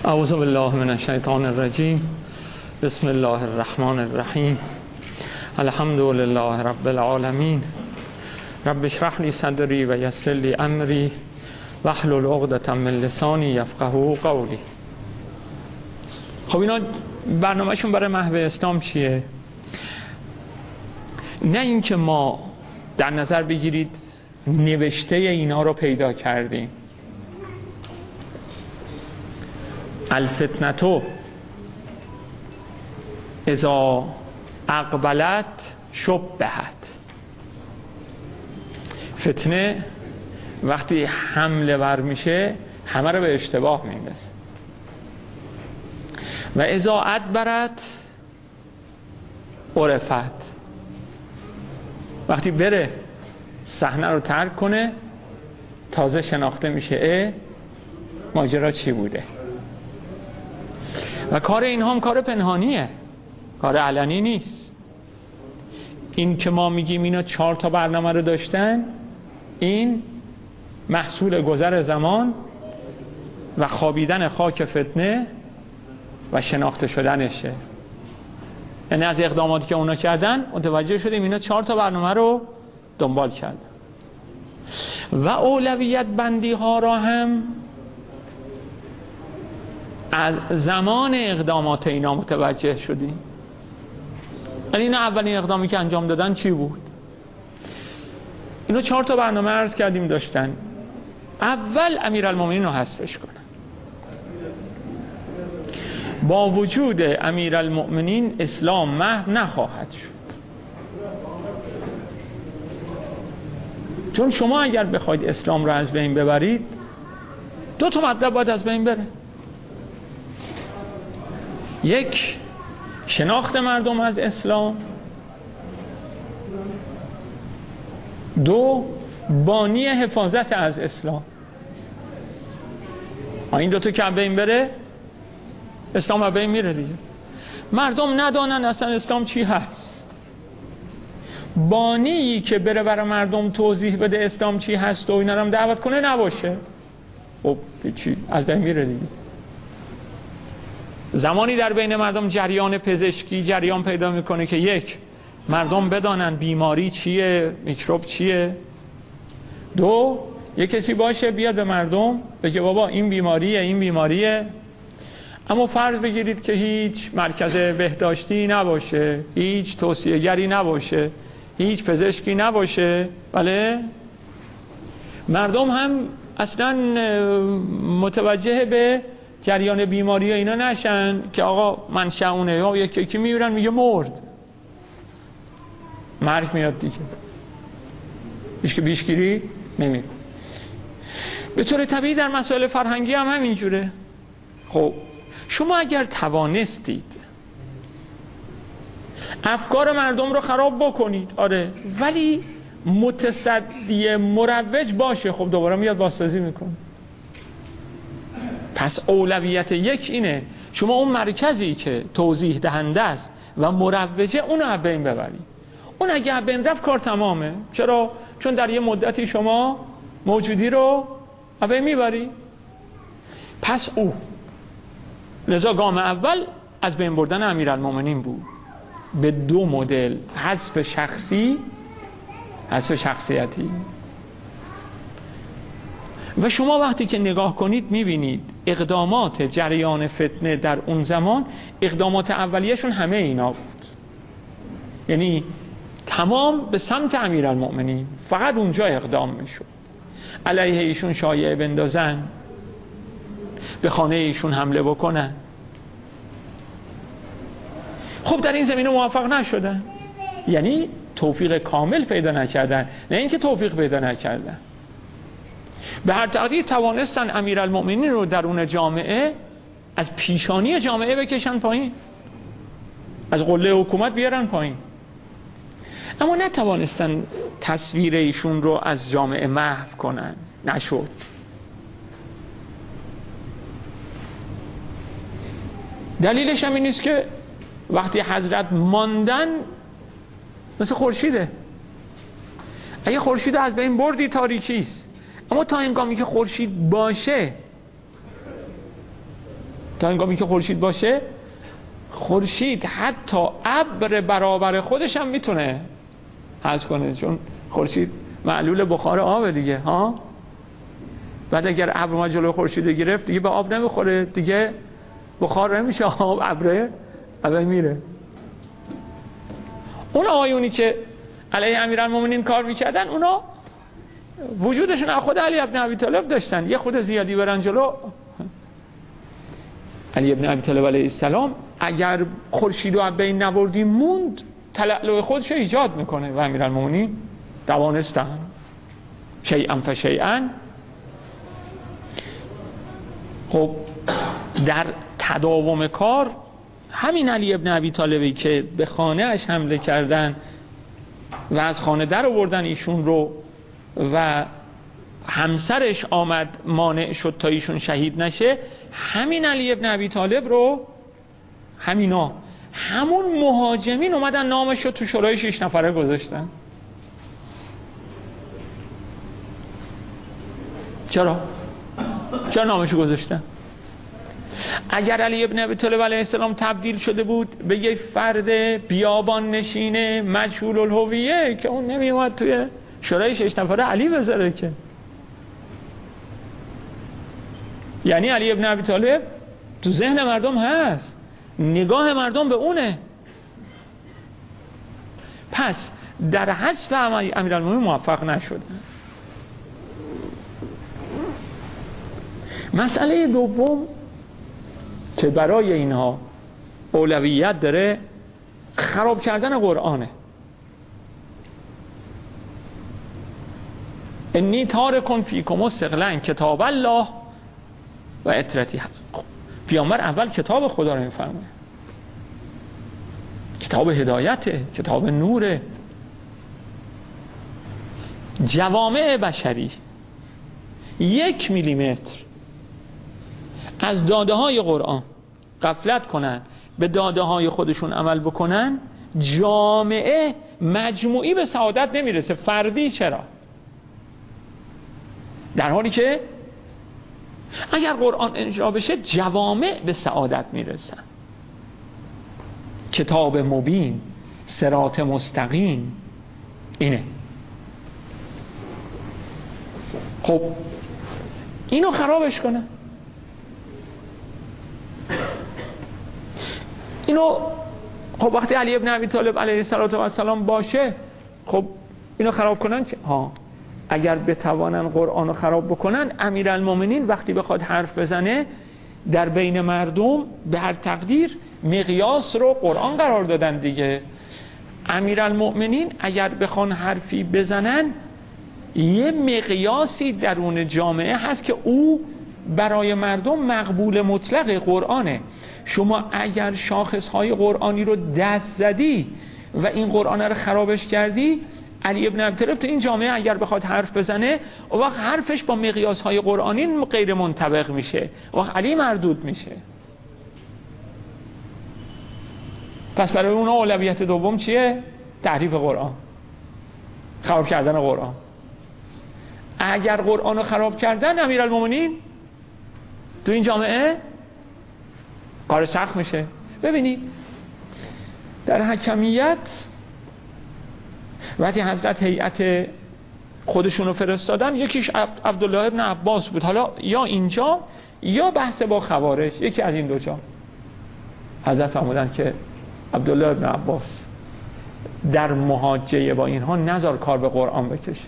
اعوذ بالله من الشیطان الرجیم. بسم الله الرحمن الرحیم. الحمد لله رب العالمین. رب اشرح لی صدری و یسر لی امری واحلل عقدة من لسانی یفقهوا قولی. خب اینا برنامه‌شون برای محو اسلام چیه؟ نه اینکه ما در نظر بگیرید نوشته اینا رو پیدا کردیم. الفتنه اذا اقبلت شبهت. فتنه وقتی حمله ور میشه همه رو به اشتباه میندازه. و اذا ادبرت عرفت. وقتی بره صحنه رو ترک کنه تازه شناخته میشه ماجرا چی بوده. و کار این هم کار پنهانیه، کار علنی نیست. این که ما میگیم اینا 4 تا برنامه رو داشتن، این محصول گذر زمان و خوابیدن خاک فتنه و شناخته شدنشه. یعنی از اقداماتی که اونا کردن متوجه شدیم اینا 4 تا برنامه رو دنبال کردن. و اولویت بندی ها را هم از زمان اقدامات اینا متوجه شدیم. یعنی اینا اولین اقدامی که انجام دادن چی بود؟ اینا 4 تا برنامه عرض کردیم داشتن. اول امیرالمومنین رو حذفش کنن. با وجود امیرالمومنین اسلام محو نخواهد شد. چون شما اگر بخواید اسلام رو از بین ببرید 2 تا مطلب باید از بین بره. 1 شناخت مردم از اسلام، 2 بانی حفاظت از اسلام. این 2 تا که از بین بره اسلام از بین میره دیگه. مردم ندانن اصلا اسلام چی هست. بانی که بره برای مردم توضیح بده اسلام چی هست و اینا رو دعوت کنه نباشه، خب چی از بین میره دیگه. زمانی در بین مردم جریان پزشکی جریان پیدا میکنه که 1 مردم بدانن بیماری چیه، میکروب چیه. 2 یک کسی باشه بیاد به مردم بگه بابا این بیماریه، اما فرض بگیرید که هیچ مرکز بهداشتی نباشه، هیچ توصیه‌گری نباشه، هیچ پزشکی نباشه، بله، مردم هم اصلا متوجه به جریان بیماری ها اینا نشن که آقا منشأ اونه. یا یکی میبرن میگه مرد، مرگ میاد دیگه، بیشگیری نمیکنه. به طور طبیعی در مسائل فرهنگی هم همینجوره. خب شما اگر توانستید افکار مردم رو خراب بکنید، آره، ولی متصدی مروج باشه، خب دوباره میاد بازسازی میکنه. پس اولویت 1 اینه شما اون مرکزی که توضیح دهنده است و مروجه اونو از بین ببرید. اون اگه از بین رفت کار تمامه. چرا؟ چون در یه مدتی شما موجودی رو از بین میبری. پس او لذا گام اول از بین بردن امیرالمومنین بود به 2 مدل: حذف شخصی، حذف شخصیتی. و شما وقتی که نگاه کنید میبینید اقدامات جریان فتنه در اون زمان اقدامات اولیه‌شون همه اینا بود. یعنی تمام به سمت امیرالمومنین، فقط اونجا اقدام میشد. علیه ایشون شایعه بندازن، به خانه ایشون حمله بکنن. خب در این زمینه موفق نشدن، یعنی توفیق کامل پیدا نکردن، نه اینکه توفیق پیدا نکردن. به هر تقدیر توانستن امیرالمومنین رو درون جامعه از پیشانی جامعه بکشن پایین، از قله حکومت بیارن پایین، اما نتوانستن تصویر ایشون رو از جامعه محو کنن. نشد. دلیلش هم این است که وقتی حضرت ماندن مثل خورشیده. اگه خورشید از بین بردی تاریکی است، اما تا هنگامی که خورشید باشه تا هنگامی که خورشید باشه، خورشید حتی ابر برابر خودش هم میتونه حذف کنه، چون خورشید معلول بخار آبه دیگه ها. بعد اگر ابر ما جلوی خورشید گرفت دیگه به آب نمیخوره، دیگه بخار نمیشه، آب ابره میره. اون آیونی که علیه امیرالمومنین کار میکردن، اونا وجودشون از خود علی ابن ابی طالب داشتن. یه خود زیادی برن جلو. علی ابن ابی طالب علیه السلام اگر خورشید رو بین نبردی موند، تلألؤ خودش رو ایجاد میکنه و امیرالمومنین توانستن شیئا فشیئا. خب در تداوم کار همین علی ابن ابی طالبی که به خانه اش حمله کردن و از خانه در آوردن ایشون رو و همسرش آمد مانع شد تا ایشون شهید نشه، همین علی ابن ابی طالب رو همون مهاجمین اومدن نامش رو تو شورای 6 نفره گذاشتن. چرا نامش رو گذاشتن؟ اگر علی ابن ابی طالب علیه السلام تبدیل شده بود به یک فرد بیابان نشینه مجهول الهویه که اون نمیومد توی شورای 6 نفره علی بذاره که. یعنی علی ابن ابی طالب تو ذهن مردم هست، نگاه مردم به اونه. پس در حذف امیرالمومنین موفق نشد. مسئله دوم که برای اینها اولویت داره، خراب کردن قرآنه. انی تارک فیکم ثقلا کتاب الله و اطرتی. پیامبر اول کتاب خدا رو میفهمه، کتاب هدایته، کتاب نوره. جوامع بشری 1 میلیمتر از داده های قرآن غفلت کنن، به داده های خودشون عمل بکنن، جامعه مجموعی به سعادت نمیرسه، فردی چرا؟ در حالی که اگر قرآن اجرا بشه جوامع به سعادت میرسن. کتاب مبین، صراط مستقیم، اینه. خب اینو خرابش کنه، اینو خب وقتی علی ابن ابی طالب علیه السلام باشه، خب اینو خراب کنن اگر بتوانن قرآن رو خراب بکنن، امیرالمومنین وقتی بخواد حرف بزنه در بین مردم به هر تقدیر مقیاس رو قرآن قرار دادن دیگه. امیرالمومنین اگر بخوان حرفی بزنن، یه مقیاسی درون جامعه هست که او برای مردم مقبول مطلق قرآنه. شما اگر شاخصهای قرآنی رو دست زدی و این قرآن رو خرابش کردی، علی ابن ابی طالب تو این جامعه اگر بخواد حرف بزنه، اون وقت حرفش با مقیاسهای قرآنی غیر منطبق میشه، اون وقت علی مردود میشه. پس برای اون اولویت دوم چیه؟ تحریف قرآن، خراب کردن قرآن. اگر قرآن رو خراب کردن، امیرالمومنین تو این جامعه کار سخت میشه. ببینید در حکمیت وقتی حضرت هیئت خودشون رو فرستادن، یکیش عبدالله ابن عباس بود، حالا یا اینجا یا بحث با خوارج، یکی از این دو جا حضرت فرمودن که عبدالله ابن عباس در محاجه با اینها نذار کار به قرآن بکشه،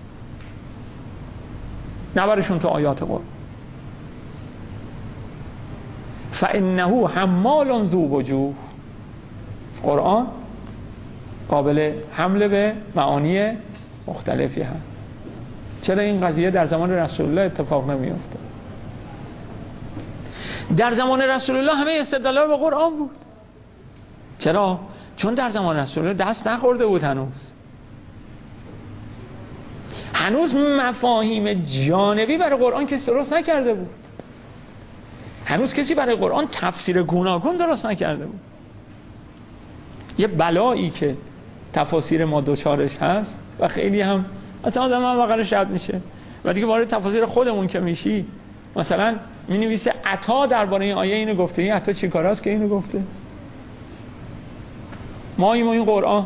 نبرشون تو آیات قرآن. فانه حمال ذو وجوه، قرآن قابل حمل به معانی مختلفی هست. چرا این قضیه در زمان رسول الله اتفاق نمیفته؟ در زمان رسول الله همه استدلال به قرآن بود. چرا؟ چون در زمان رسول الله دست نخورده بود، هنوز مفاهیم جانبی برای قرآن کسی درست نکرده بود، هنوز کسی برای قرآن تفسیر گوناگون درست نکرده بود. یه بلایی که تفاسیر ما دوچارش هست و خیلی هم مثلا آدم هم واقعا شد میشه و دیگه وارد تفاسیر خودمون که میشی، مثلا می‌نویسه عطا درباره این آیه اینو گفته. این عطا چی کاراست که اینو گفته؟ ما این قرآن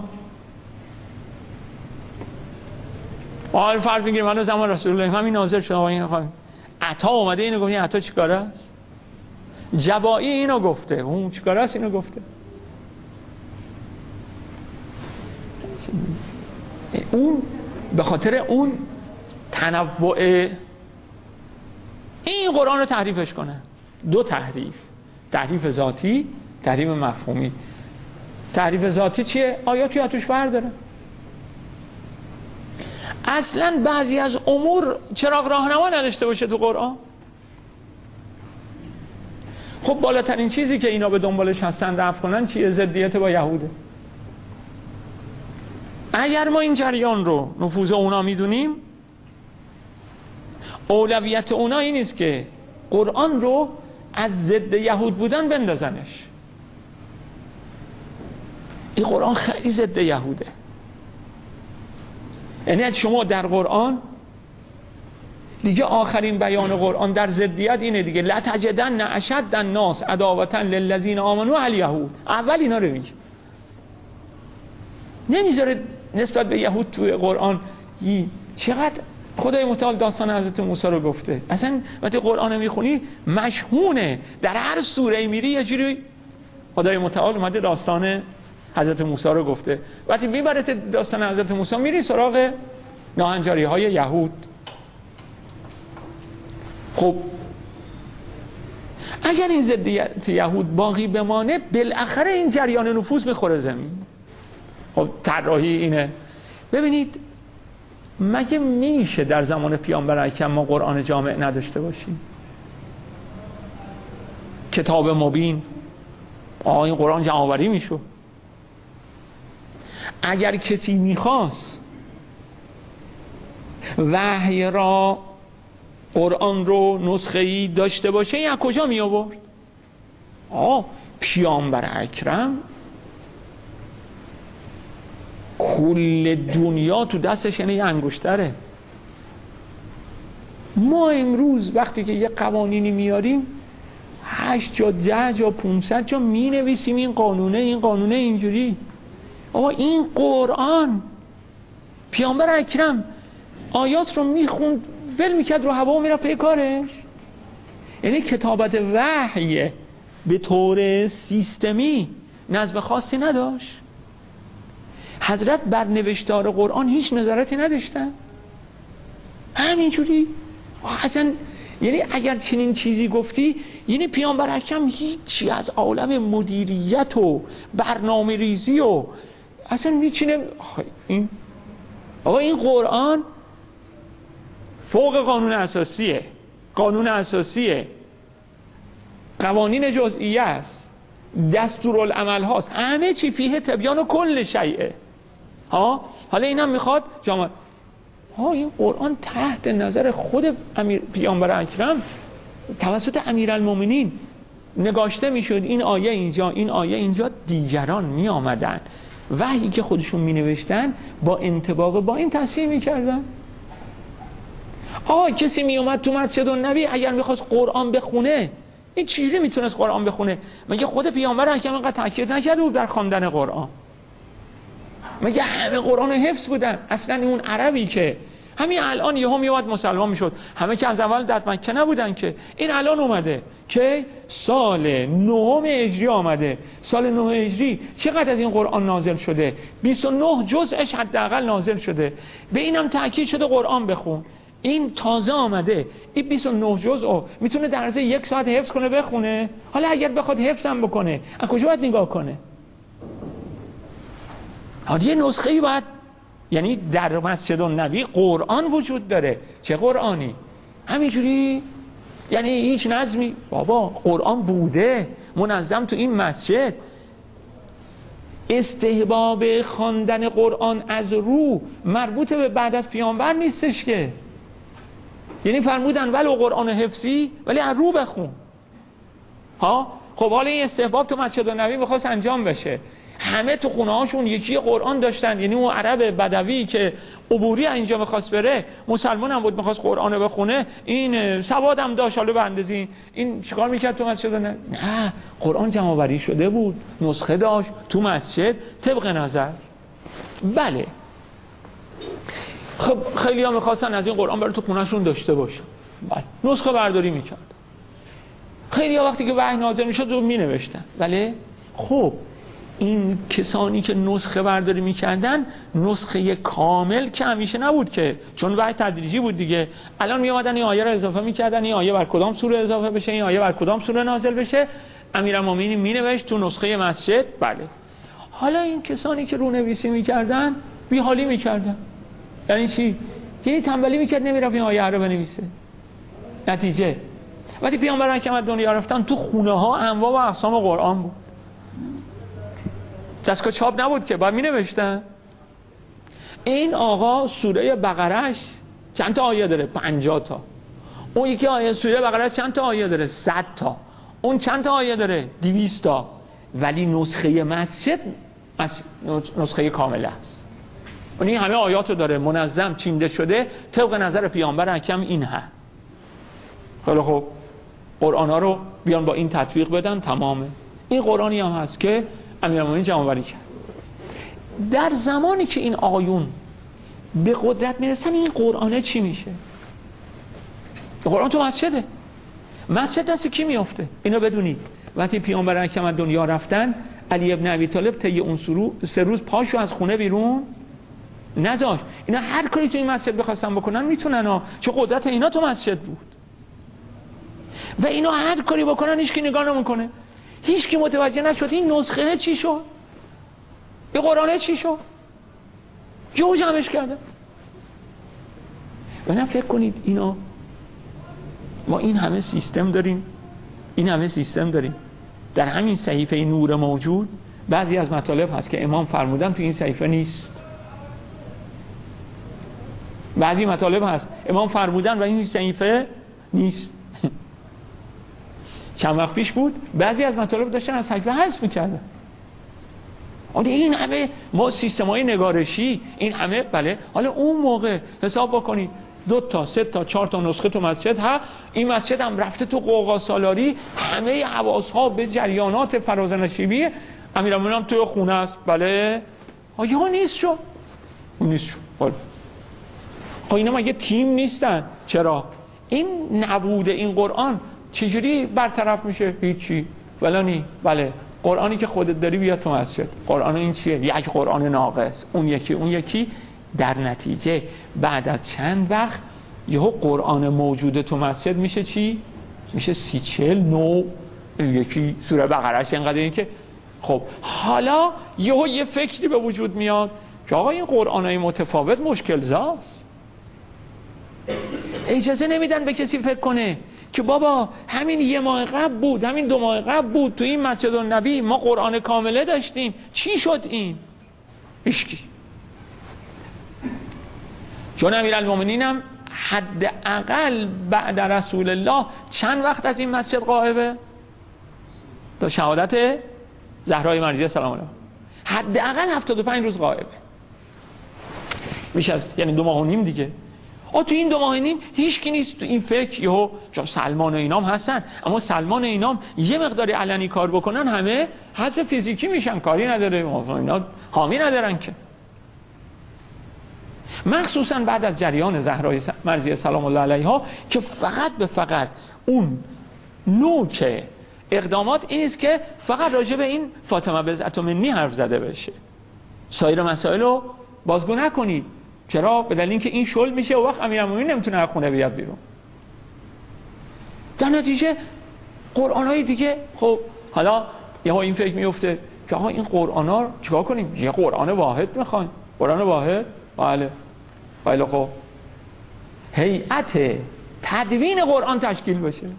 حال فرض میگیریم من زمان رسول الله همین نازل شده این عطا اومده اینو گفته. این عطا چی کاراست؟ جبائی اینو گفته. اون چی کاراست اینو گفته؟ اون به خاطر اون تنوع این قرآن رو تحریفش کنه. دو تحریف ذاتی، تحریف مفهومی. تحریف ذاتی چیه؟ آیاتی ها توش فرق داره. اصلا بعضی از امور چراغ راهنما نداشته باشه تو قرآن. خب بالاترین چیزی که اینا به دنبالش هستن رفع کنن چیه؟ ضدیت با یهوده. اگر ما این جریان رو نفوذ اونا میدونیم، اولویت اونا این نیست که قرآن رو از ضد یهود بودن بندازنش. این قرآن خیلی ضد یهوده. یعنی شما در قرآن دیگه آخرین بیان قرآن در ضدیت اینه دیگه، لا تجدن اشد الناس عداوة للذین آمنوا الیهود. اول اینا رو میگه، نمیذاره نسبت به یهود توی قرآن. چقدر خدای متعال داستان حضرت موسی رو گفته. اصلا وقتی قرآن رو میخونی مشهونه، در هر سوره میری یه جوری خدای متعال اومده داستان حضرت موسی رو گفته. وقتی میبرت داستان حضرت موسی میری سراغ ناهنجاری های یهود. خب اگر این ضدیت یهود باقی بمانه، بالاخره این جریان نفوذ میخوره زمین. خب طراحی اینه. ببینید مگه میشه در زمان پیامبر اکرم ما قرآن جامع نداشته باشیم؟ کتاب مبین. این قرآن جمع‌آوری میشو. اگر کسی میخواست وحی را، قرآن رو نسخه‌ای داشته باشه، این از کجا می آورد؟ پیامبر اکرم کل دنیا تو دستش، یعنی یه انگشتره. ما امروز وقتی که یه قوانینی میاریم 8 جا 10 جا 500 جا می نویسیم این قانونه اینجوری. این قرآن پیامبر اکرم آیات رو میخوند ول میکرد رو هوا میرفت پی کارش. یعنی کتابت وحی به طور سیستمی نظم خاصی نداشت. حضرت بر نوشتار قرآن هیچ نظارتی نداشتن، همینجوری. اصلا یعنی اگر چنین چیزی گفتی، یعنی پیامبر اکرم هیچی از عالم مدیریت و برنامه ریزی و اصلا میچینه. این قرآن فوق قانون اساسیه، قوانین جزئیه است، دستورالعمل هاست، همه چی فیه تبیان و کل شیء. حالا اینم میخواد جامعه این قرآن تحت نظر خود پیامبر اکرم توسط امیرالمومنین نگاشته میشد. این آیه اینجا، این آیه اینجا. دیگران می آمدن وحی که خودشون می نوشتن با انطباق با این تصحیح می کردن. کسی می اومد تو مسجد النبی اگر میخواست قرآن بخونه، این چیزی میتونست قرآن بخونه؟ مگه خود پیامبر اکرم اینقدر تاکید نکرده بود در خواندن قرآن؟ مگه همه قرآن حفظ بودن؟ اصلا اون عربی که همین الان یهو میومد مسلمان میشد، همه که از اول در مکه نبودن که. این الان اومده که سال 9 هجری آمده. سال 9 هجری چقدر از این قرآن نازل شده؟ 29 جزءش حداقل نازل شده. به اینم تاکید شده قرآن بخون. این تازه آمده. این 29 جزء میتونه در عرض 1 ساعت حفظ کنه بخونه. حالا اگر بخواد حفظم بکنه، از کجا باید نگاه کنه؟ یه نسخه‌ای باید، یعنی در مسجد النبی قرآن وجود داره. چه قرآنی؟ همینجوری، یعنی هیچ نظمی. بابا قرآن بوده منظم تو این مسجد. استحباب خواندن قرآن از رو مربوط به بعد از پیامبر نیستش که. یعنی فرمودن ولو قرآن حفظی ولی از رو بخون. خب حالا این استحباب تو مسجد النبی می‌خواست انجام بشه، همه تو خونه هاشون یکی قرآن داشتن. یعنی اون عرب بدوی که عبوری اینجا میخواست بره، مسلمان هم بود میخواست قرآن بخونه، این سواد هم داشت حالا به اندازه این چیکار میکرد تو مسجد؟ نه قرآن جمع آوری شده بود، نسخه داشت تو مسجد طبق نظر. بله خب خیلی ها میخواستن از این قرآن برای تو خونهشون داشته باشن، بله نسخه برداری میکرد. خیلی ها وقتی که وحی نازل میشد رو مینوشتن. بله خب این کسانی که نسخه برداری میکردن، نسخه کامل که همیشه نبود که، چون وحی تدریجی بود دیگه. الان میامدن این آیه رو اضافه میکردن، این آیه بر کدام سوره اضافه بشه، این آیه بر کدام سوره نازل بشه، امیرالمومنین مینوشت تو نسخه مسجد. بله حالا این کسانی که رونویسی میکردن بیحالی میکردن. یعنی چی؟ یعنی تنبلی میکرد نمیرفت این آیه رو بنویسه. نتیجه وقتی پیامبر اکرم دنیا رفتن تو خونه ها انواع و اقسام قرآن بود، دستگاه چاپ نبود که باید می نوشتن. این آقا سوره بقرهش چند تا آیه داره؟ 50 تا. اون یکی آیه سوره بقره چند تا آیه داره؟ 100 تا. اون چند تا آیه داره؟ 200 تا. ولی نسخه مسجد نسخه کامله است. اون همه آیاتو داره منظم چینده شده طبق نظر پیامبر اکرم. این هست. خیلی خوب قرآن ها رو بیان با این تطبیق بدن، تمامه. این قرآنی هم هست که امیرالمومنین جمع آوری کرد. در زمانی که این آیون به قدرت میرسن این قرآنه چی میشه؟ قرآن تو مسجده. مسجد دست کی میافته؟ اینو بدونید وقتی پیامبر اکرم دنیا رفتن، علی ابن ابی طالب طی اون 3 روز پاشو از خونه بیرون نذاشت. اینا هر کاری تو این مسجد بخواستن بکنن میتونن ها، چون قدرت اینا تو مسجد بود و اینا هر کاری بکنن هیچ کی نگاه نمیکنه. هیچ کی متوجه نشد این نسخه چی شد، این قرآنه چی شد، جو جمعش کرده. و نه فکر کنید اینا، ما این همه سیستم داریم، این همه سیستم داریم. در همین صحیفه نور موجود بعضی از مطالب هست که امام فرمودن تو این صحیفه نیست. بعضی مطالب هست امام فرمودن و این صحیفه نیست. چند وقت پیش بود بعضی از مطالب داشتن از صحیفه حذف می‌کردن. این همه ما سیستم‌های نگارشی، این همه بله. حالا اون موقع حساب بکنید 2 تا 3 تا 4 تا نسخه تو مسجد ها، این مسجد هم رفته تو قوقا سالاری، همه حواس‌ها به جریانات فراز نشیبی. امیرالمومنین هم تو خونه است. بله آیا نیست شو؟ نیست شو. خب اینا مگه تیم نیستن؟ چرا؟ این نبوده این قرآن چجوری برطرف میشه؟ هیچی. ولانی بله قرآنی که خودت داری بیا تو مسجد. قرآن این چیه؟ یک قرآن ناقص. اون یکی در نتیجه بعد از چند وقت یهو قرآن موجود تو مسجد میشه چی؟ میشه 30-40 نوع. یکی سوره بقرهش اینقدر این که خب حالا یهو یه فکری به وجود میاد که آقا این قرآنای متفاوت مشکل زاست. اجازه نمیدن به کسی فکر کنه که بابا همین 1 ماه قبل بود، همین 2 ماه قبل بود تو این مسجد النبی ما قرآن کامله داشتیم، چی شد این؟ هیچکی. چون امیرالمومنین هم حداقل بعد رسول الله چند وقت از این مسجد غائبه؟ تا شهادت زهرای مرضیه سلام الله حداقل 75 روز غائبه. میشه یعنی 2 ماه و نیم دیگه. تو این 2 ماه و نیم هیچ کی نیست تو این فکر. یهو سلمان و اینام هستن، اما سلمان و اینام یه مقداری علنی کار بکنن همه حذف فیزیکی میشن، کاری نداره، اینا حامی ندارن که. مخصوصا بعد از جریان زهرای مرضیه سلام الله علیها که فقط اون نوک اقدامات این است که فقط راجع به این فاطمه بضعة منی حرف زده بشه، سایر مسائل رو بازگو نکنید. چرا؟ به دلیل اینکه این شل میشه و وقت امیرالمومنین نمیتونه از خونه بیاد بیرون. در نتیجه قرآنای دیگه خب حالا یهو این فکر میفته که آقا این قرآنا رو چیکار کنیم؟ یه قرآن واحد میخوایم. قرآن واحد؟ بله. خیلی خب هیئت تدوین قرآن تشکیل بشه.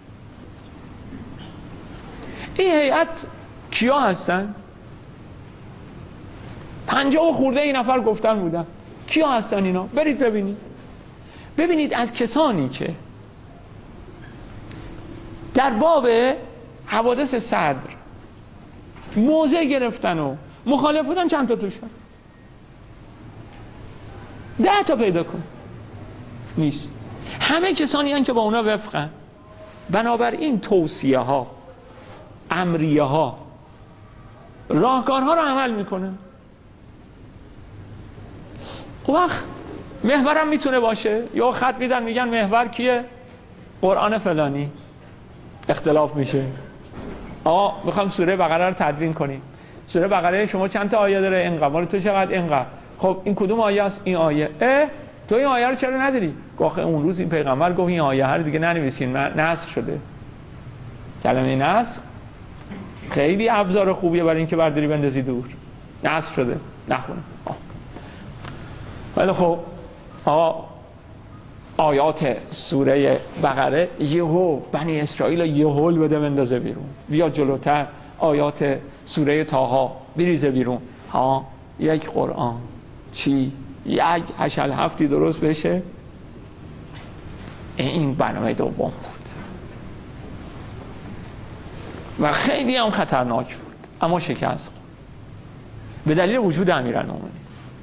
این هیئت کیا هستن؟ 50 خورده این نفر گفتن بودن. کیا هستن اینا؟ برید ببینید از کسانی که در باب حوادث صدر موضع گرفتن و مخالف بودن چند تا توشن 10 تا پیدا کن نیست. همه کسانی هستند که با اونا وفقن. بنابراین توصیه ها، امریه ها، راهکارها رو عمل میکنه. اون وقت محورم میتونه باشه، یا خط میدن میگن محور کیه؟ قرآن فلانی. اختلاف میشه. آقا میخوام سوره بقره رو تدوین کنیم. سوره بقره شما چند تا آیه داره؟ اینقدر. مال تو چقدر؟ اینقدر. خب این کدوم آیه است؟ این آیه. تو این آیه رو چرا نداری؟ آخه اون روز این پیغمبر گفت این آیه رو دیگه ننویسین، نسخ شده. کلمه نسخ خیلی ابزار خوبیه برای اینکه برداری بندازی دور. نسخ شده، نخونه. ولی خب آیات سوره بقره یهو بنی اسرائیل یهو بده بندازه بیرون. بیا جلوتر آیات سوره طه بریزه بیرون. یک قرآن چی؟ یک هشل هفتی درست بشه. این برنامه دوم بود و خیلی هم خطرناک بود، اما شکست به دلیل وجود امیرالمومنین.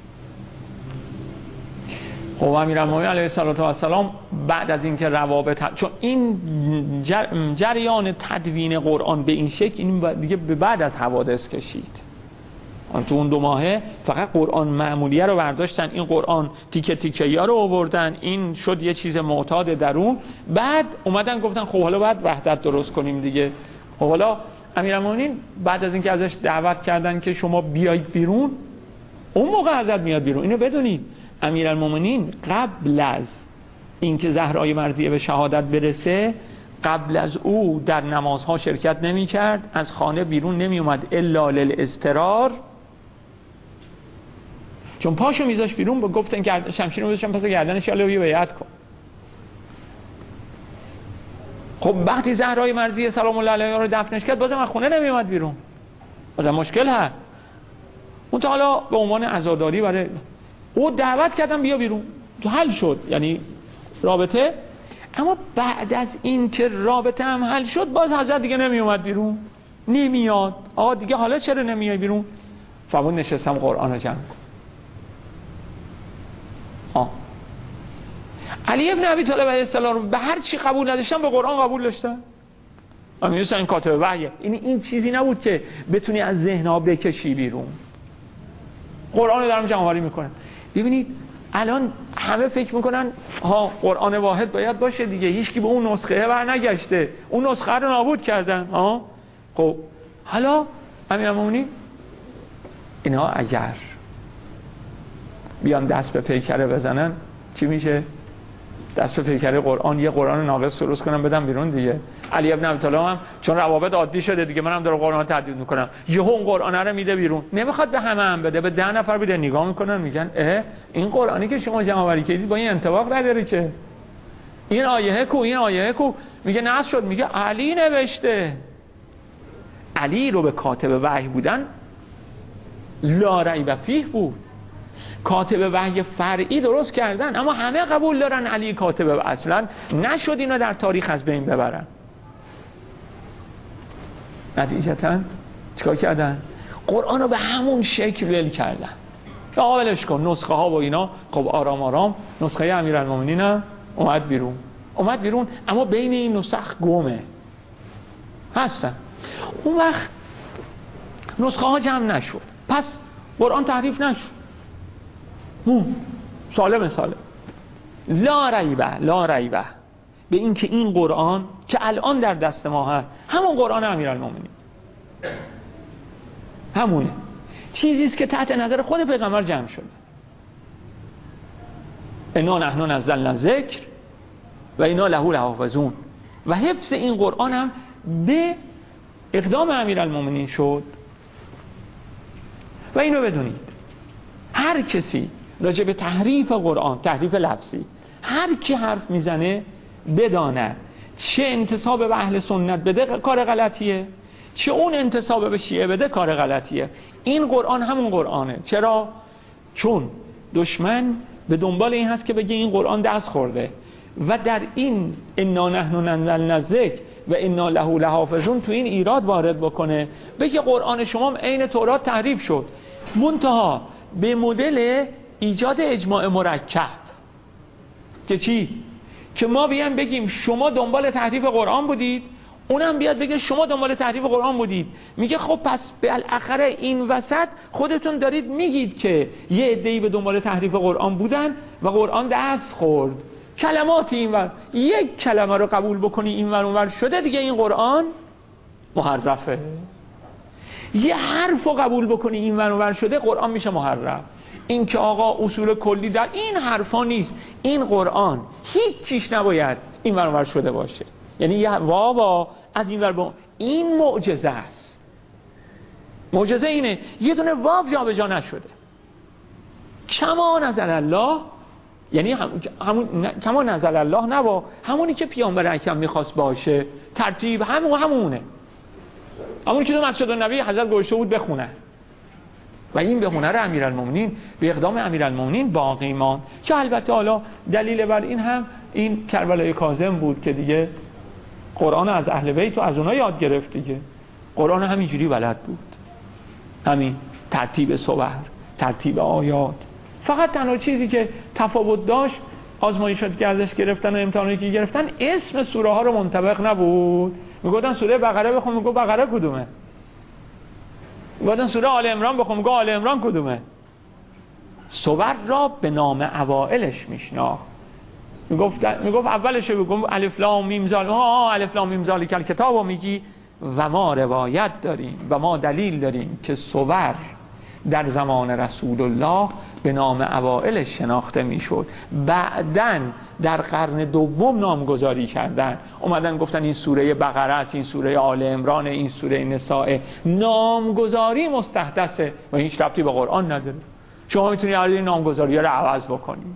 خب امیرالمومنین علیه السلام بعد از اینکه روابط، چون این جریان تدوین قرآن به این شکل این دیگه به بعد از حوادث کشید. تو اون 2 ماهه فقط قرآن معمولیه رو برداشتن، این قرآن تیکه تیکه ها رو آوردن، این شد یه چیز معتاد درون. بعد اومدن گفتن خب حالا باید وحدت درست کنیم دیگه. خب حالا امیرالمومنین بعد از اینکه ازش دعوت کردن که شما بیایید بیرون، اون موقع ازت میاد بیرون. اینو بدونید امیرالمومنین قبل از اینکه زهرای مرضیه به شهادت برسه، قبل از او در نمازها شرکت نمی کرد، از خانه بیرون نمی اومد الا للاضطرار. چون پاشو میذاش بیرون با گفتن که شمشیر رو میذاشتن پس گردنش، یالا بیا بیعت کن. خب وقتی زهرای مرضیه سلام الله علیها رو دفنش کرد، بازم از خونه نمی اومد بیرون، بازم مشکل هست. اون تا حالا به عنوان عزاداری برای او دعوت کردن بیا بیرون، تو حل شد یعنی رابطه. اما بعد از این که رابطه هم حل شد، باز حضرت دیگه نمی اومد بیرون، نمیاد. آقا دیگه حالا چرا نمیای بیرون؟ فرمود نشستم قرآن رو جمع کن. علی ابن ابی طالب علیه السلام به هر چی قبول نداشتن به قرآن قبول داشتن. امیرسا این کاتب وحیه، این چیزی نبود که بتونی از ذهنها بکشی بیرون. قرآن رو دارم جمع آوری میکنن. ببینید الان همه فکر میکنن قرآن واحد باید باشه دیگه، هیچکی به اون نسخه بر نگشته، اون نسخه رو نابود کردن. خب حالا امیرالمومنین اینا اگر بیان دست به پیکره بزنن چی میشه؟ دست به پیکره قرآن، یه قرآن ناقص درست کنم بدم بیرون دیگه. علی ابن ابی طالب هم چون روابط عادی شده دیگه، منم دارم قرآن تدوین میکنم، یهو اون قرآن رو میده بیرون. نمیخواد به همه بده، به 10 نفر بده. نگاه میکنن میگن این قرآنی که شما جمع آوری کردید با این انطباق نداره که. این آیه کو، این آیه کو. میگه نص شد، میگه علی نوشته. علی رو به کاتب وحی بودن لا ریب فیه بود. کاتب وحی فرعی درست کردن، اما همه قبول دارن علی کاتب. اصلا نشد اینو در تاریخ از بین ببرن. نتیجتاً چیکار کردن؟ قرآن رو به همون شکل ول کردن. ولش کن نسخه ها و اینا. خب آرام آرام نسخه امیرالمومنین هم اومد بیرون، اما بین این نسخ گمه هستن. اون وقت نسخه ها جمع نشد، پس قرآن تحریف نشد. سالم لا ریبه به این که این قرآن که الان در دست ما هست همون قرآن امیرالمومنین، همونه چیزیست که تحت نظر خود پیغمبر جمع شده. انا نحن نزلنا الذکر و انا له لحافظون. و حفظ این قرآن هم به اقدام امیرالمومنین شد. و اینو بدونید هر کسی راجع به تحریف قرآن، تحریف لفظی، هر کی حرف میزنه بدانه چه انتساب به اهل سنت بده کار غلطیه، چه اون انتساب به شیعه بده کار غلطیه. این قرآن همون قرآنه. چرا؟ چون دشمن به دنبال این هست که بگه این قرآن دست خورده، و در این انا نحن نزلنا الذکر و انا له لحافظون تو این ایراد وارد بکنه، بگه قرآن شما عین تورات تحریف شد، منتها به مدل ایجاد اجماع مرکب. که چی؟ که ما بیان بگیم شما دنبال تحریف قرآن بودید، اونم بیاد بگه شما دنبال تحریف قرآن بودید. میگه خب پس بالاخره این وسط خودتون دارید میگید که یه عده‌ای به دنبال تحریف قرآن بودن و قرآن دست خورد، کلمات اینور، یک کلمه رو قبول بکنی اینور اونور شده دیگه این قرآن محرفه. یه حرف رو قبول بکنی اینور اونور شده قرآن میشه محرف. این که آقا اصول کلی در این حرفا نیست، این قرآن هیچ چیش نباید اینور اونور شده باشه. یعنی یه واوا از اینور به این معجزه است. معجزه اینه یه دونه واو جابجا نشده. کما نزل الله، یعنی همون کما نزل الله نبا، همونی که پیامبر اکرم میخواست باشه، ترتیب همونه، همونی که تو مسجد النبی حضرت گذاشته بود بخونه و این به هنر امیرالمومنین، به اقدام امیرالمومنین باقی ماند. که البته حالا دلیل بر این هم این کربلای کاظم بود که دیگه قرآن از اهل بیت و از اونها یاد گرفت دیگه. قرآن همینجوری بلد بود، همین ترتیب صور، ترتیب آیات. فقط تنها چیزی که تفاوت داشت آزمایشاتی که ازش گرفتن و امتحاناتی که گرفتن اسم سوره ها رو منطبق نبود. میگفتن سوره بقره بخون، میگو بقره کدومه؟ میگفتن سوره آل عمران بخون، میگو آل عمران کدومه؟ صور را به نام اوائلش میشناخت. میگفت اولش بگم الف لام میم زال، الف لام میم زال کل کتابو میگی و ما روایت داریم و ما دلیل داریم که صور در زمان رسول الله به نام اوائلش شناخته میشد. بعدن در قرن دوم نامگذاری کردن، اومدن گفتن این سوره بقره است، این سوره آل عمران، این سوره نساء. نامگذاری مستحدثه و هیچ ربطی به قرآن نداره. شما میتونید این نامگذاری رو عوض بکنید،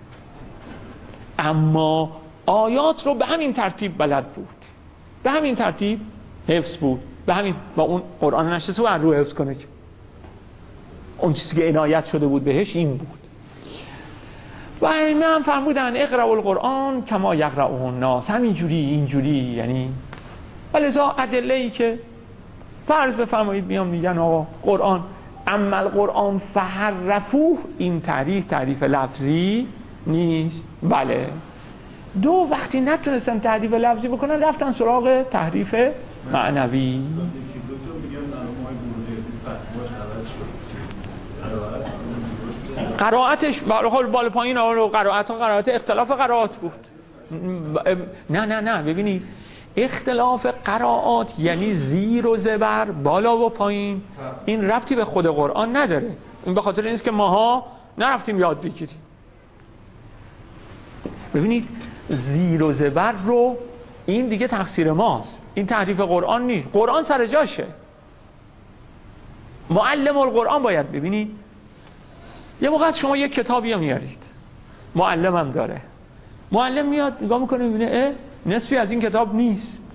اما آیات رو به همین ترتیب بلد بود، به همین ترتیب حفظ بود، به همین با اون قرآن نشسته و رو حفظ کنه. اون چیزی که عنایت شده بود بهش این بود. و ائمه هم فرمودن اقرأوا القرآن کما یقرأه الناس، همینجوری اینجوری. یعنی ولذا ادله‌ای که فرض بفرمایید میان میگن آقا قرآن اما القرآن فحرفوه، این تعریف لفظی نیست. بله، دو وقتی نتونستن تعریف لفظی بکنن رفتن سراغ تحریف معنوی. قرائتش بالا پایین رو قرائت اختلاف قرائات بود. نه ببینید اختلاف قرائات یعنی زیر و زبر، بالا و پایین، این ربطی به خود قرآن نداره. این به خاطر اینست که ماها نرفتیم یاد بگیریم. ببینید زیر و زبر رو این دیگه تقصیر ماست، این تحریف قرآن نیست. قرآن سر جاشه، معلم القرآن باید. ببینید یه موقع شما یک کتابی میارید، معلم هم داره، معلم میاد نگاه میکنه میبینه نصفی از این کتاب نیست.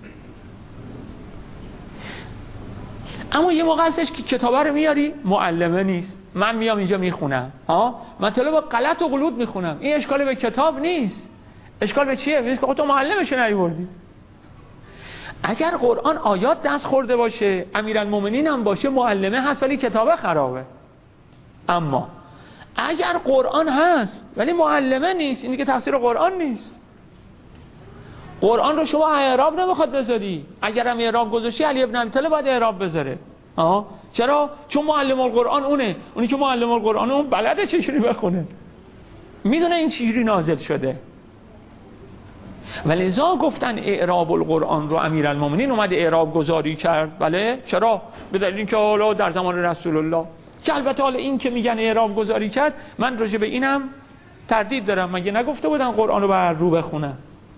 اما یه موقع هستش که کتابه رو میاری معلمه نیست، من میام اینجا میخونم، مطلب غلط و غلوط میخونم. این اشکال به کتاب نیست، اشکال به چیه؟ میگه که تو معلمش نیاوردی. اگر قرآن آیات دست خورده باشه، امیرالمومنین هم باشه، معلمه هست ولی کتابه خرابه. اما اگر قرآن هست ولی معلمه نیست، این دیگه تفسیر قرآن نیست. قرآن رو شما اعراب نمیخواد بذاری، اگر هم اعراب گذاشتی علی ابن ابی طالب باید اعراب بذاره. چرا؟ چون معلم القرآن اونی که معلم القرآن اون بلده چجوری بخونه، میدونه این چجوری نازل شده. ولذا گفتن اعراب القرآن رو امیرالمومنین اومد اعراب گذاری کرد. بله، چرا؟ به دلیل اینکه حالا در زمان رسول الله، که البته حالا این که میگن اعراب گذاری کرد، من راجع به اینم تردید دارم. مگه نگفته بودن قرآن رو بر رو بخونن؟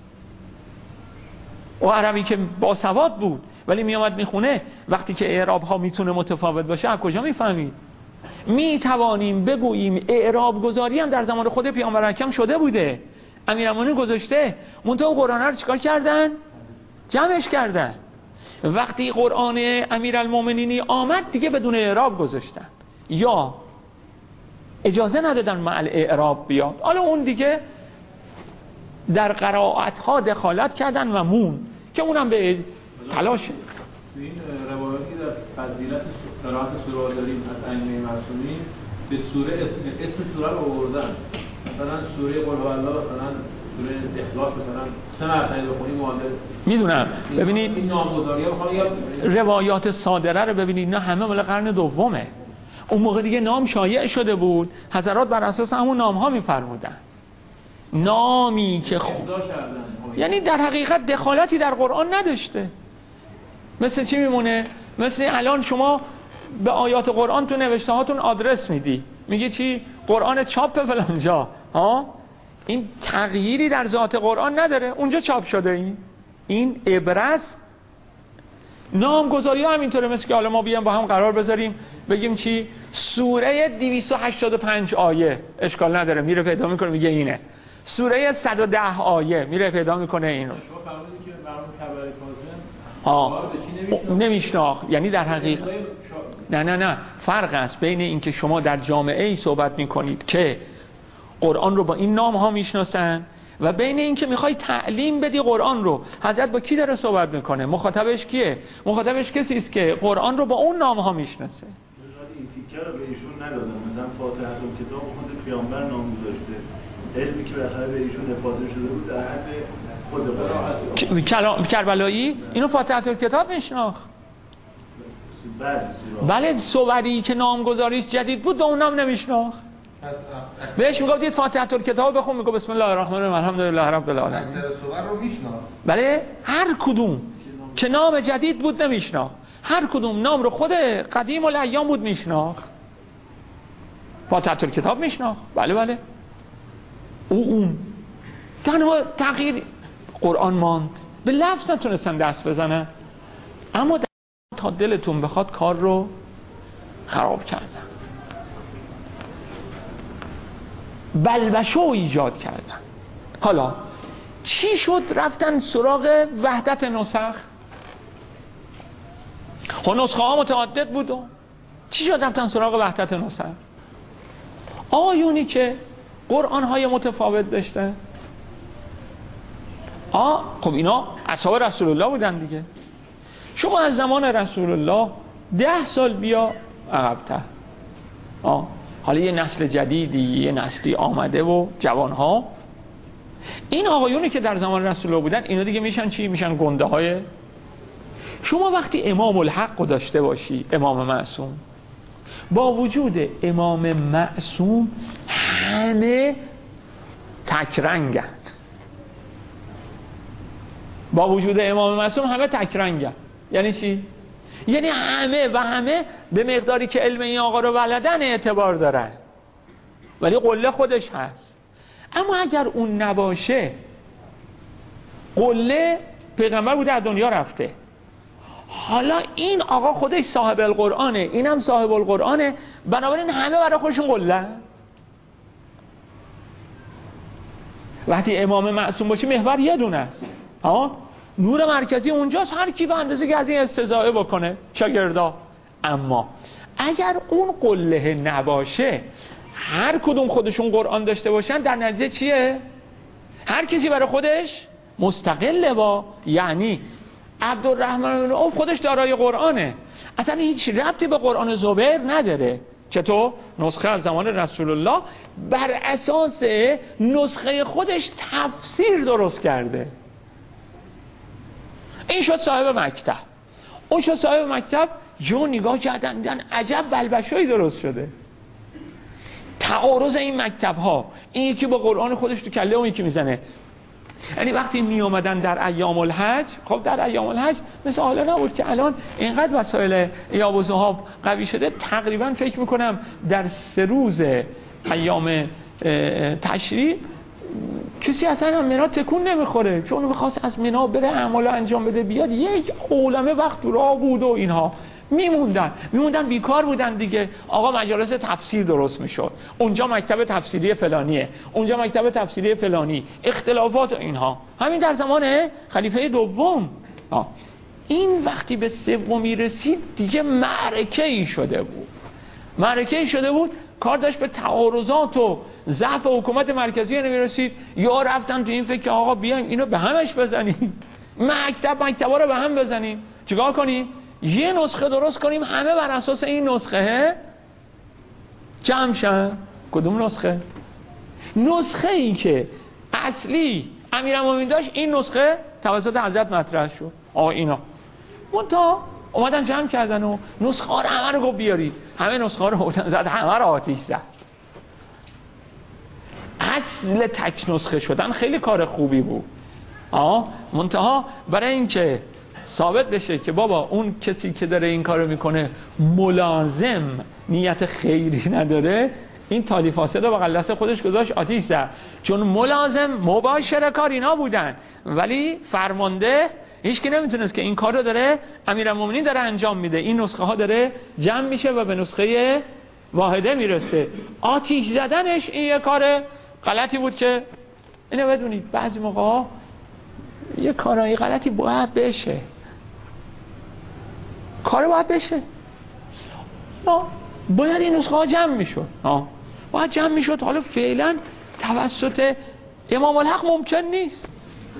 و عربی که باسواد بود ولی میامد میخونه، وقتی که اعراب ها میتونه متفاوت باشه از کجا میفهمید؟ میتوانیم بگوییم اعراب گذاری هم در زمان خود پیامبر اکرم شده بوده، امیرالمومنین گذاشته، منتها قرآن رو چیکار کردن؟ جمعش کردن. وقتی قرآن امیرالمومنینی آمد دیگه بدون اعراب گذاشتن، یا اجازه ندادن مع اعراب بیاد. حالا اون دیگه در قرائت ها دخالت کردن و مون که اونم به تلاش. این روایاتی در فضیلت قرائت سوره داریم از ائمه معصومین به سوره اسم سوره رو آوردن، مثلا سوره قل هو الله، مثلا سوره اخلاص، مثلا سه مرتبه بخونی معادل. میدونم. ببینید این نامگذاری‌ها بخوام روایات صادره رو ببینید، اینا همه مال قرن دومه. اون موقع دیگه نام شایع شده بود، حضرات بر اساس همون نام ها میفرمودن. نامی که یعنی در حقیقت دخالتی در قرآن نداشته. مثل چی میمونه؟ مثل الان شما به آیات قرآن تو نوشته هاتون آدرس میدی، میگی چی؟ قرآن چاپ فلانجا. این تغییری در ذات قرآن نداره، اونجا چاپ شده. این عبرت. نامگذاری ها هم اینطوره، مثل که حالا ما بیام با هم قرار بذاریم بگیم چی؟ سوره 285 آیه، اشکال نداره، میره پیدا میکنه میگه اینه. سوره 110 آیه، میره پیدا میکنه اینو. شما فرمودید که مرحوم کبیر کاظم نمیشناخت. یعنی در حقیقت نه فرق است بین این که شما در جامعه ای صحبت میکنید که قرآن رو با این نام ها میشناسن و بین این که میخوای تعلیم بدی قرآن رو. حضرت با کی داره صحبت میکنه؟ مخاطبش کیه؟ مخاطبش کسی است که قرآن رو با اون نام ها میشناسه. این تیکه رو به ایشون ندادن، مثلا فاتحه کتاب خود پیامبر نام گذاشته، علمی که بالاخره به ایشون افاضه شده بود در حد خود قرآن. کربلایی اینو فاتحه کتاب میشناخت. بله صوری که نامگذاریش جدید بود به اون نام نمیشناخت. بهش میگفتید فاتحه کتاب بخون، میگه بسم الله الرحمن الرحیم الحمدلله رب العالمین. صور رو میشناخت. بله هر کدوم که نام جدید بود نمیشناخت، هر کدوم نام رو خود قدیم الایام بود میشناخت. فاتحه کتاب میشناخت. بله اون تنها تغییر قرآن ماند، به لفظ نتونستن دست بزنن، اما تا دلتون بخواد کار رو خراب کردن، بلبشو ایجاد کردن. حالا چی شد رفتن سراغ وحدت نسخ؟ خب نسخه ها متعدد بود و چی شد رفتن سراغ وحدت نسخ؟ آیونی که قرآن های متفاوت داشته. خب اینا اصحاب رسول الله بودن دیگه. شما از زمان رسول الله 10 سال بیا عقب‌تر. حالا یه نسل جدیدی، یه نسلی آمده و جوانها، این آقایونی که در زمان رسول الله بودن اینا دیگه میشن چی؟ میشن گنده های. شما وقتی امام الحق رو داشته باشی، امام معصوم، با وجود امام معصوم همه تکرنگند. با وجود امام معصوم همه تکرنگند. یعنی چی؟ یعنی همه به مقداری که علم این آقا رو بلدن اعتبار دارن، ولی قله خودش هست. اما اگر اون نباشه، قله پیغمبر بوده از دنیا رفته، حالا این آقا خودش صاحب القرآنه، اینم صاحب القرآنه، بنابراین همه برای خودشون قله. وقتی امام معصوم باشه محور یه دونه است، نور مرکزی اونجاست، هر کی به اندازه که از این استضاعه بکنه شاگردا. اما اگر اون قله نباشه، هر کدوم خودشون قرآن داشته باشن، در نتیجه چیه؟ هر کسی برای خودش مستقله. یعنی عبدالرحمن بن عوف خودش دارای قرآنه، اصلا هیچ ربطی به قرآن زبیر نداره. چطور؟ نسخه از زمان رسول الله بر اساس نسخه خودش تفسیر درست کرده. این شد صاحب مکتب، اون شد صاحب مکتب. جو نگاه کردن دیدن عجب بلبشویی درست شده. تعارض این مکتب ها، این یکی با قرآن خودش تو کله اون یکی میزنه. یعنی وقتی می اومدن در ایام الحج، خب در ایام الحج مثل حالا نبود که الان اینقدر وسایل یاب و ذهاب قوی شده. تقریبا فکر میکنم در 3 روز ایام تشریع کسی اصلا هم منا تکون نمیخوره، چون میخواست از منا بره اعمال انجام بده بیاد. یک عالمه وقت تو راه بود و اینها میموندن بیکار بودن دیگه. آقا مجالس تفسیر درست میشد، اونجا مکتب تفسیری فلانیه، اونجا مکتب تفسیری فلانی، اختلافات و اینها. همین در زمان خلیفه دوم. این وقتی به سومی رسید دیگه معرکه‌ای شده بود. کار داشت به تعارضات و ضعف حکومت مرکزی نمیرسید، یا رفتن تو این فکر که آقا بیایم اینو به همش بزنیم، مکتبا رو به هم بزنیم. چیکار کنیم؟ یه نسخه درست کنیم همه بر اساس این نسخه جمع شن. کدوم نسخه؟ نسخه ای که اصلی امیرالمومنین داشت، این نسخه توسط حضرت مطرح شد. آقا اینا منتها اومدن جمع کردن و نسخه ها رو همه رو گفت بیارید، همه نسخه ها رو آوردن زد، همه رو آتیش زد. اصل تک نسخه شدن خیلی کار خوبی بود، منتها برای اینکه ثابت بشه که بابا اون کسی که داره این کارو میکنه ملازم نیت خیری نداره، این تالیف فاسد رو بغل دست خودش گذاشت آتیش زد. چون ملازم مباشر کار اینا بودن، ولی فرمانده هیچ کی نمیتونست که این کار رو داره امیرالمومنین داره انجام میده، این نسخه ها داره جمع میشه و به نسخه واحده میرسه. آتیش زدنش این یه کار غلطی بود که اینو بدونید بعضی موقع ها یه کارایی غلطی باید بشه، کار باید بشه، باید این نسخه ها جمع میشد، باید جمع میشد. حالا فعلا توسط امام الحق ممکن نیست.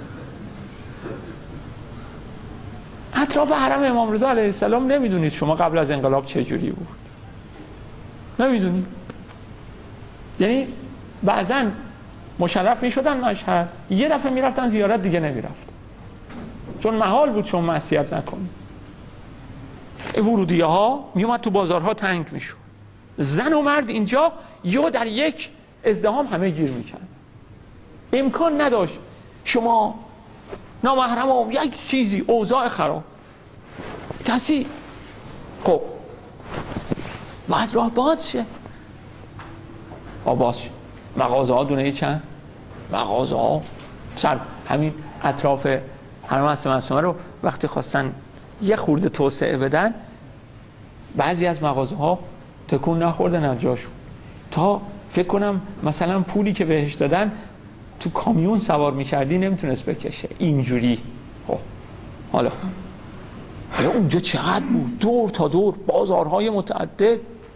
اطراف حرم امام رضا علیه السلام نمیدونید شما قبل از انقلاب چه جوری بود، نمیدونید. یعنی بعضا مشرف میشدن مشهد، یه دفعه میرفتن زیارت دیگه نمیرفت، چون محال بود شما معصیت نکنید. ورودیه ها میومد تو بازارها تنگ میشد، زن و مرد اینجا یا در یک ازدحام همه گیر میکرد، امکان نداشت شما نامحرم هم یک چیزی اوضاع خراب کسی خب باید راه باز شه، باز شه. مغازه ها دونه چند؟ مغازه ها سر همین اطراف حرم معصومه رو وقتی خواستن یه خورده توسعه بدن، بعضی از مغازه ها تکون نخورده نجاشون، تا فکر کنم مثلا پولی که بهش دادن تو کامیون سوار میکردی نمیتونست بکشه اینجوری. حالا اونجا چقدر بود، دور تا دور بازارهای متعدد.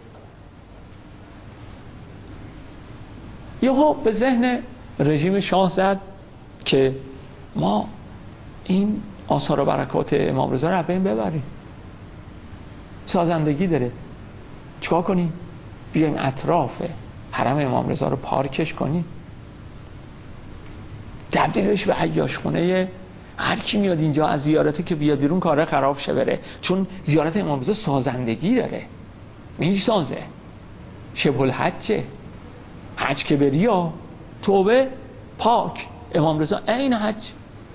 یهو به ذهن رژیم شاه زد که ما این آثار و برکات امام رضا رو بین ببریم، سازندگی داره، چیکار کنیم؟ بیایم اطراف حرم امام رضا رو پارکش کنیم، تبدیلش به عیاشخونه هر کی میاد اینجا از زیارتی که بیاد بیرون کاره خراب شه بره. چون زیارت امام رضا سازندگی داره، میسازه، شبه الحجه، حج که بری یا توبه پاک، امام رضا این حج،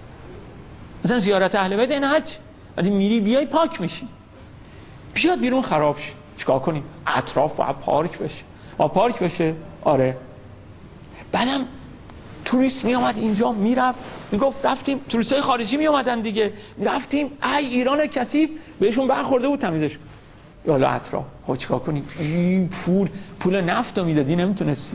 مثلا زیارت اهل بیت این حج، وقتی میری بیای پاک میشی، بیاد بیرون خراب شه، چیکار کنیم؟ اطراف باید پارک بشه، پارک بشه. آره بعدم توریست می آمد اینجا میرفت میگفت رفتیم، توریست های خارجی می آمدن دیگه، رفتیم ای ایران کثیف بهشون برخورده بود تمیزش یا لا اطراف. خب چیکار کنیم؟ این پول نفت رو میدادی نمیتونستی،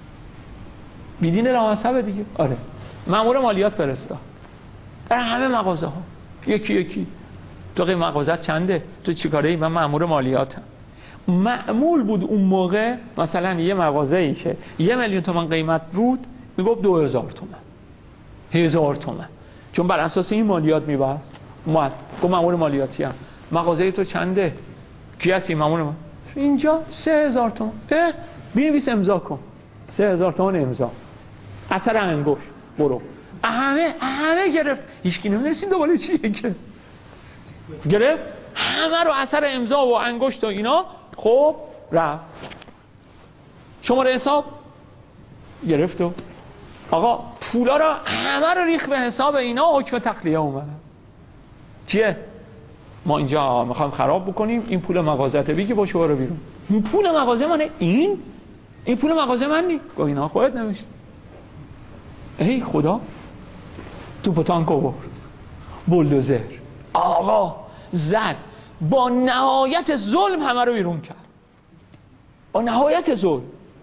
بیدین لامصبه دیگه. آره مأمور مالیات فرستا در همه مغازه ها یکی تو قیمت مغازت چنده؟ تو چیکاره ای؟ من مأمور مالیاتم. معمول بود اون موقع مثلا یه مغازه ای که 1,000,000 تومان قیمت بود میگفت 2,000 تومان 1,000 تومان، چون بر اساس این مالیات میبست. گفت مأمور مالیاتی هم. مغازه تو چنده؟ کی هستی؟ مأمور من. اینجا 3,000 تومان. بنویس امضا کن، 3,000 تومان امضا، اثر انگشت، برو. همه گرفت، هیچ کی نمی‌دونست دوباره چیه که گرفت، همه رو اثر امضا و انگشت و اینا. خب رفت شماره حساب گرفت و آقا پولا رو همه رو ریخت به حساب اینا، حکم تخلیه اومد. چیه؟ ما اینجا میخوایم خراب بکنیم، این پول مغازت بگی باشه برو بیرون. این پول مغازه منه، این پول مغازه من نی. گفت اینا خودت نوشتی. ای خدا، توپ تانک آورد، بولدوزر آقا زد، با نهایت ظلم همه رو بیرون کرد، با نهایت ظلم.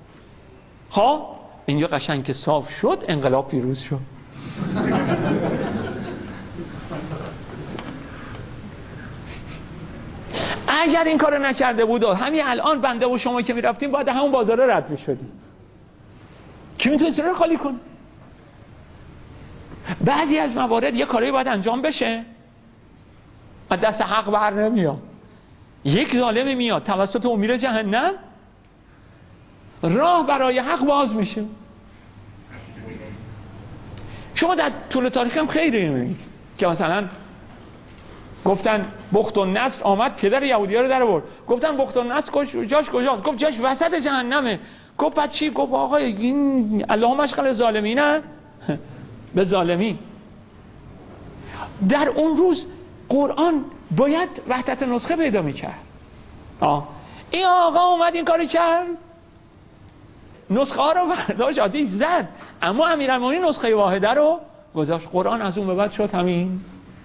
خب اینجا قشنگ که صاف شد، انقلاب پیروز شد. اگر این کارو نکرده بود همین الان بنده و شما که میرفتیم باید همون بازار رد میشدیم. کی میتونه سینه رو خالی کنه؟ بعضی از موارد یه کاری باید انجام بشه و دست حق بر نمیاد. یک ظالمی میاد توسط امیر جهنم، راه برای حق باز میشه. شما در طول تاریخ هم خیلی میبینید که مثلا گفتن بختالنصر آمد پدر یهودی‌ها رو در آورد، گفتن بختالنصر جاش کجاست؟ گفت جاش وسط جهنمه. گفت بعد چی؟ گفت آقا این اللهم اشغل ظالمین به ظالمین. در اون روز قرآن باید وحدت نسخه پیدا میکرد. این آقا اومد این کاری کرد، نسخه ها رو برداشت آتیش زد، اما امیرالمومنین نسخه واحده رو گذاشت. قرآن از اون به بعد شد همین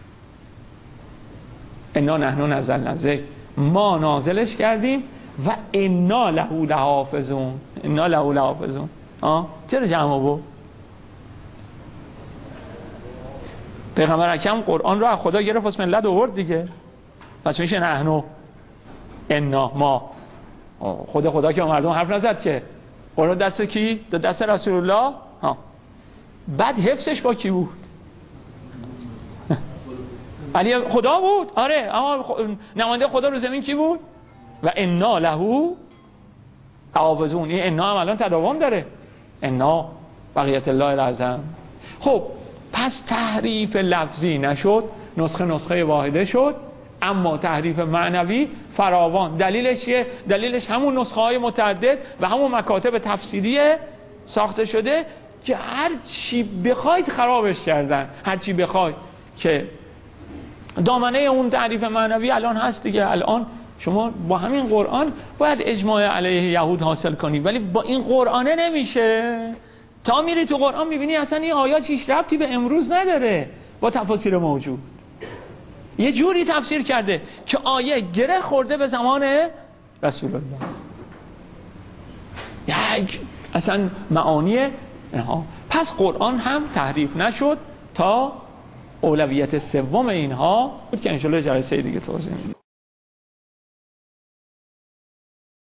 انا نحن نزلنا الذکر، ما نازلش کردیم و انا له لحافظون. انا له لحافظون چرا جمع بود؟ پیغمبر اکرم قرآن رو از خدا گرفت اسم الله آورد دیگه، پس میشه نحنو انا ما. خدا که مردم حرف نزد که، قرآن دست کی؟ دست رسول الله. بعد حفظش با کی بود؟ علی خدا بود. آره اما نماینده خدا رو زمین کی بود؟ و انا له لحافظون. این انا هم الان تداوم داره، انا بقیت الله العظم. خب پس تحریف لفظی نشد، نسخه واحده شد، اما تحریف معنوی فراوان. دلیلش چیه؟ دلیلش همون نسخه های متعدد و همون مکاتب تفسیریه ساخته شده که هر چی بخواید خرابش کردن. هر چی بخواید که دامنه اون تعریف معنوی الان هست دیگه. الان شما با همین قرآن باید اجماع علیه یهود حاصل کنی، ولی با این قرآنه نمیشه. تا میری تو قرآن میبینی اصلا این آیات هیچ ربطی به امروز نداره با تفاسیر موجود. یه جوری تفسیر کرده که آیه گره خورده به زمان رسول الله. یک اصلا معانیه. پس قرآن هم تحریف نشد تا اولویت سوم اینها بود که انشالله جلسه دیگه توضیح میدیم.